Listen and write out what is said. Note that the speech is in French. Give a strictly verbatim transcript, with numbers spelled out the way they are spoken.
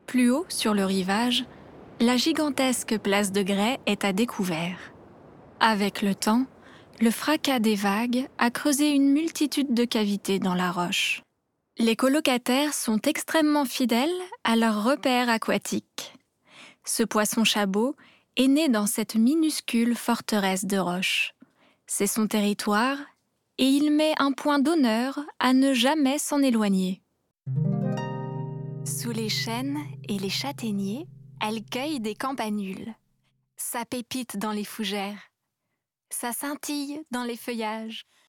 Plus haut, sur le rivage, la gigantesque place de Grès est à découvert. Avec le temps, le fracas des vagues a creusé une multitude de cavités dans la roche. Les colocataires sont extrêmement fidèles à leur repère aquatique. Ce poisson-chabot est né dans cette minuscule forteresse de roche. C'est son territoire et il met un point d'honneur à ne jamais s'en éloigner. Sous les chênes et les châtaigniers, elle cueille des campanules. Ça pépite dans les fougères. Ça scintille dans les feuillages.